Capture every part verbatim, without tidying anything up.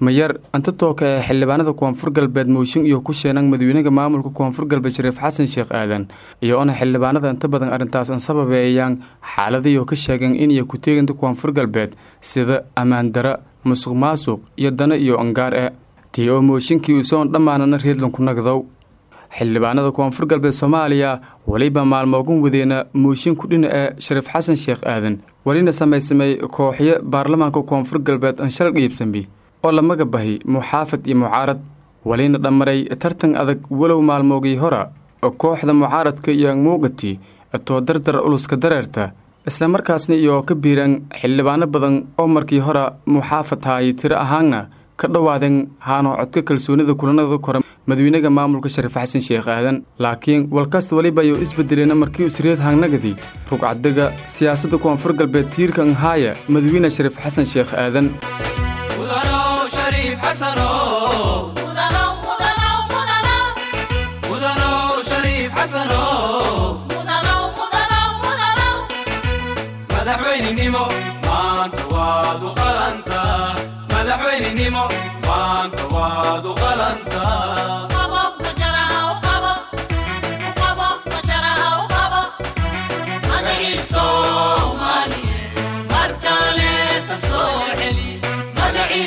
mayar anta tooka ee xildhibaanada koonfur galbeed mooshin iyo ku sheenan madaxweynaha maamulka koonfur galbeed Shariif Xasan Sheekh Aadan iyo ona xildhibaanada inta badan arintaas aan sababeeyaan xaaladayo ka sheegan in ay ku teeganta koonfur galbeed sida amaan dara musuqmaasuq iyo dana iyo angaar ee tii oo mooshinkii uu soo dhamaanana reedlan ku nagdow xildhibaanada koonfur galbeed Soomaaliya waliba maalmoogun wadeena mooshin ku dhina ee Shariif Xasan Sheekh Aadan walina sameeyay kooxyo baarlamaanka koonfur galbeed aan shal qiibsanbi oo la magabahay muxaafad iyo mucaarad walina dhamaray tartan adag walow maalmoogii hora kooxda mucaaradka iyo muuqati to dardar uluska dareerta isla markaasna iyo ka biiran xildhibaano badan oo markii hora muxaafad hay tiro ahaana ka dhawaadan haano codka kalsoonida kulanada kora madaxweynaha maamulka Shariif Xasan Sheekh Aadan laakiin walkasta waliba iyo isbedelayna markii uu sireed hangnagadi rugcadaga siyaasadda koonfur galbeed tiirkan haaya madaxweynaha Shariif Xasan Sheekh Aadan حسنو مدنو مدنو مدنو مدنو شريف حسنو مدنو مدنو مدنو مدحويني نيمو ما انت واد وقلنتا مدحويني نيمو ما انت واد وقلنتا قبا مجرها وقبا وقبا مجرها وقبا مدحي الصومالي مركالي تصوحلي مدحي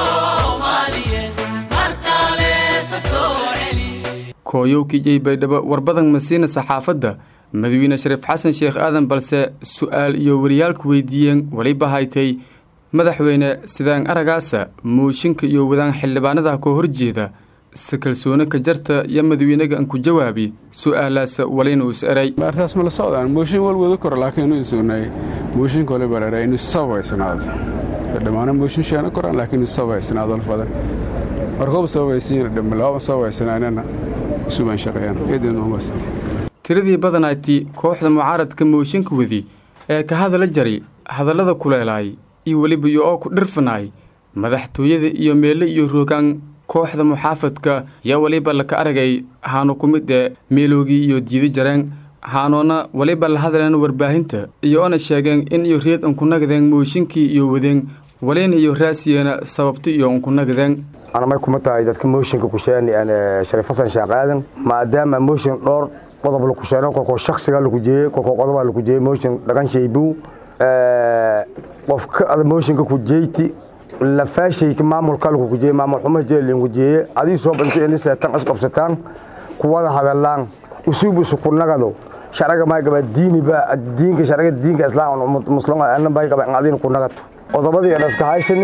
kooyowkii jeebaydhaba warbadan masiina saxaafadda madaxweyne Shariif Xasan Sheekh Aadan balse su'aal iyo wariyaalku weydiiyeen waliba haytay madaxweyne sidaan aragaasa mooshinka iyo wadaan xildhibaanada ka horjeeda si kalsooni ka jarta iyo madaxweynaha aan ku jawaabi su'aalaas walina uu saray martaas ma la socdaan mooshin wal wada kor laakiin uu suunay mooshin kale bararay inuu sawaysanaad dhamaana mooshin sheena koran laakiin uu sawaysanaad wal fadan markoob sawaysina dhamalaa sawaysanaanana suuban shaqeeyaan eedana wast tiradii badanayti kooxda mucaaradka mooshinka wadi ee ka hadala jari hadalada kuleelay iyo waliba oo ku dhirfanay madaxtooyada iyo meelo iyo roogan kooxda muxaafadka ya waliba la ka aragay haano kumid ee meeloogi iyo diidi jareen haanoona waliba la hadalana warbaahinta iyo ona sheegeen in iyo reed aan ku nagdeen mooshinkii iyo wadeen walina iyo raasiyana sababta iyo aan ku nagdeen أنا ما كنت أعيد كموشن كوشاني أنا شريف حسن شيخ آدم ما دام موشن دور قضب لكوشانه كوكو شخص قال لكوجي كوكو قضب لكوجي موشن دكان شيبو ااا وفك هذا موشن كوجيتي لا فاشي كمامل قال كوجي مامل حمد جيل اللي كوجي هذه صوب أنت اللي ستان أسقط ستان كواد هذا اللان وسيبو سكون نقدو شرعة ما يقبل الدين بقى الدين كشرعة الدين كإسلام مسلم أنا ما يقبل قاعدين كون نقدو قضب هذه أنا سكايشني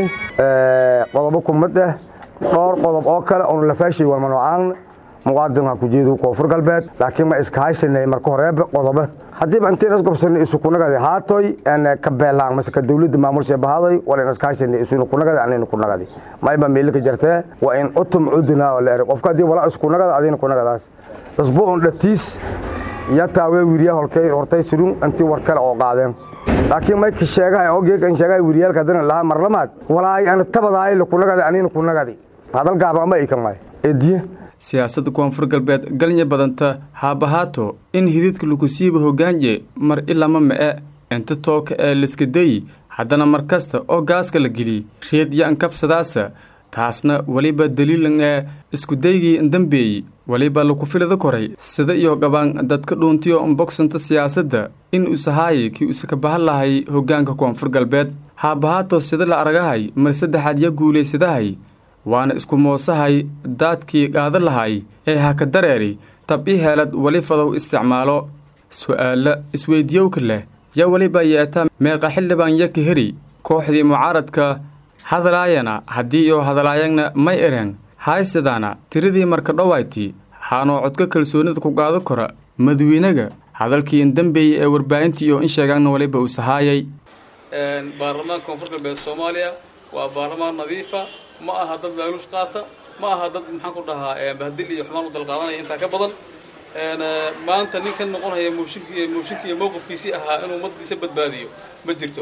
قضبكم مدة دور قضب oo kale oo la faashay wal manuucan muqaadimka ku jeedo koonfur galbeed laakiin ma iska haysanay marka hore qodob hadii ba intii isku qabsanay isu ku nagada haatoy aan ka beelaan masaka dawladda maamulka bahaday wala iska haysanay isu ku nagada aan ku nagadi ma iba meel ka jirtay waa in utum udna wala qofka hadii wala isku nagada adina ku nagadaas usbuuc dhatiis ya taaway wiriya holkay hortay surun intii war kale oo qaadeen laakiin ma ka sheegay oo geeg in sheegay wiriyalka hadana la marlamaad walaay aan tabadaay ku nagada aan ku nagadi hadal gaab ama ay kamay eediye siyaasadda koonfur galbeed galnya badanta haabahaato in hididka lagu siibo hogaanje mar ilama ma inta tooka ee liska day haddana mar kasta oo gaaska la geli reed yaan kabsadaasa taasna waliba daliilan ee isku daygii dambeeyay waliba lagu filada koray sida iyo gabaan dadka dhuuntiyo unboxanta siyaasadda in uu sahaayay kii uu ka bahal lahay hogaanka koonfur galbeed haabahaato sida la aragahay mar saddexaad ya guuleysadahay waana isku moosahay daadkii qaada lahay ee ha ka dareeri tab ii helad wali fadow isticmaalo su'aala isweydiyow kale ya waliba yeeta meeqa xildhibaan ya ka heri kooxdii mucaaradka hadalaayana haddii iyo hadalaayagna may ereen haysadana tiradii marka dhawayti haanoo codka kalsoonida ku qaado kora madaxweynaha hadalkii in dambeeyay ee warbaahintii iyo in sheegaana waliba uu sahaayay baarlamaanka koonfur galbeed Soomaaliya waa baarlamaan nadiifa ما أحد لالوش قاطع ما أحد محن كلها بهدل يحمل القاضي أنت كبدل أنا ما أنت نيكن نقول هي موشكي موشكي موقف كيسيها إنه مد يثبت باديو بجرته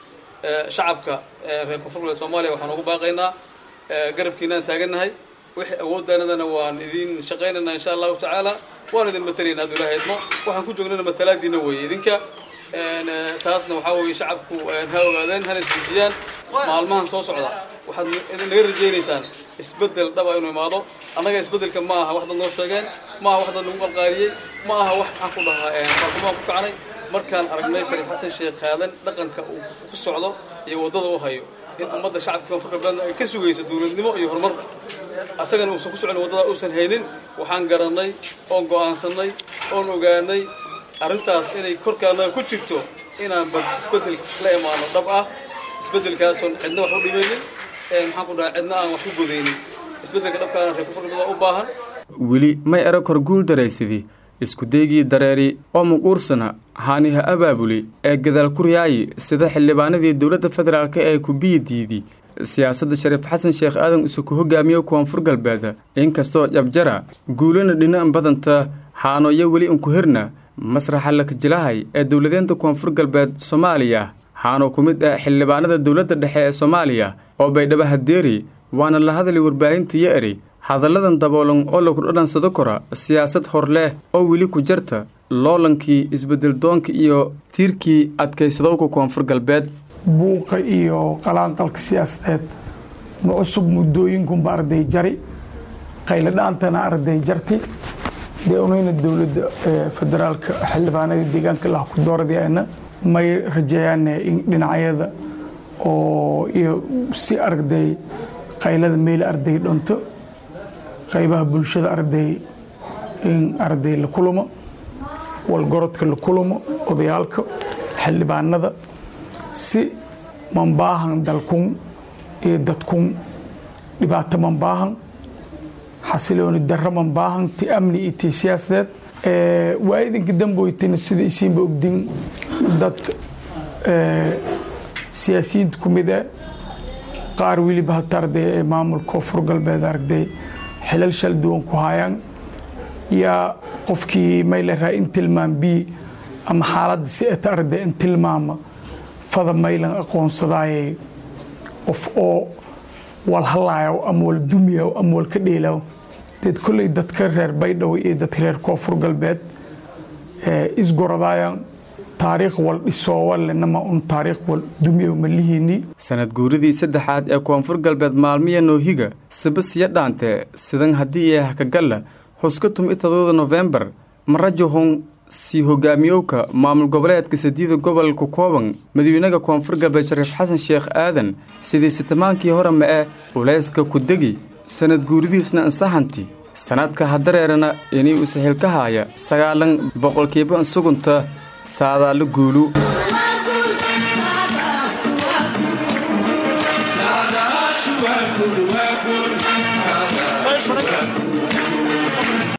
شعبك كفر الصومالي وحنا باقينا قرب كنا تاجنا هاي وودنا دنا وان إذين شقينا إن شاء الله تعالى وارد المترين هذول هاي ما وحنكون جونا متلات دينوي إذنك تاسنا وحاول شعبك هاو بعدين هنستجيان مع المهن صوص علا waxaad idin laga rajaynaysaan isbeddel dhaba inuu imaado annaga isbeddelka ma aha wax dad noo sheegeen ma aha wax dad nagu qalqaaliyey ma aha wax maxaan ku dhahaa barkumaan ku kacnay markaan aragnay Shariif Xasan Sheekh Aadan dhaqanka uu ku socdo iyo wadada uu hayo in ummadda shacabka Koonfur Galbeed ay ka sugayso dawladnimo iyo horumar asagana uu ku socon wadada uusan haynin waxaan garanay oo go'aansanay oo ogaanay arrintaas inay korkaana ku jirto inaan isbeddel la imaano dhab ah isbeddelkaas oo cidna wax u dhimaynin ee maxaan ku dhahaa cidna aan wax ku godaynin isbeddelka dhabkaana reer Koonfur Galbeed u baahan weli may arag kor guul daraysidii isku deegii dareeri oo muquursana haaniha abaabuli ee gadaal ku riyay sida xildhibaanadii dawladda federaalka ee ku biidiidi siyaasadda Shariif Xasan Sheekh Aadan isu ku hogaamiyo Koonfur Galbeed inkastoo jabjara guulana dhinaan badanta haano iyo weli in ku hirna masraxa la kajilahay ee dawladeenta Koonfur Galbeed Soomaaliya haano ku mid ah xildhibaanada dawladda dhexe ee Soomaaliya oo bay dhaba hadeeri waana la hadli warbaahinta yeeri hadalladan daboolan oo lagu dhansado kora siyaasad hor leh oo weli ku jirta loolankii isbedel doonka iyo tiirkii adkaysadowga Koonfur Galbeed buuqa iyo qalaanqalka siyaasadeed ma cusub muddooyinku arday jari qayla dhaantana arday jarti deewnayna dawladda federaalka xildhibaanada deegaanka la ku dooradayna may rajayaan in dhinacyada oo iyo si arday qaylada meel arday dhanto qaybaha bulshada arday in arday la kulmo wal gorodka la kulmo odayaalka xildhibaanada si manbaahan dalkun iyo dadkun dhibaato manbaahan xasilooni darro manbaahan ti amni iyo ti siyaasadeed ee waayidinka damboytina sida isiinba ogdin dad siyaasiyiinta ku mid ah qaar weliba hata arday ee maamulka Koonfur Galbeed arday xilal shal duwan ku hayaan yaa qofkii may la raa in tilmaam bi ama xaaladda si ay arday in tilmaama fada maylan aqoonsadaay qof oo wal halaayo ama wal dumiyo ama wal ka dheelaw dad kulay dadka reer Baydhabo iyo dadka reer Koonfur Galbeed ee isgoradayaan taariikh wal dhisoo walna un taariikh wal dumiyo malihini sanad guuridii saddexaad ee Koonfur Galbeed maalmiya noohiga sabasiya dhaante sidan hadii ay ka gala xuskatum itadooda November marajohon si hogaamiyowka maamul goboleedka sadiida gobolka kooban madaxweynaha Koonfur Galbeed Shariif Xasan Sheekh Aadan sidii sitamaankii hore ma ee ulayska ku dagi sanad guuridiisna ansaxanti sanadka hadareerana inay u sahil ka haya sagaalan boqolkiiba sugunta saada la guulu Sada shuwa kulu wa kulu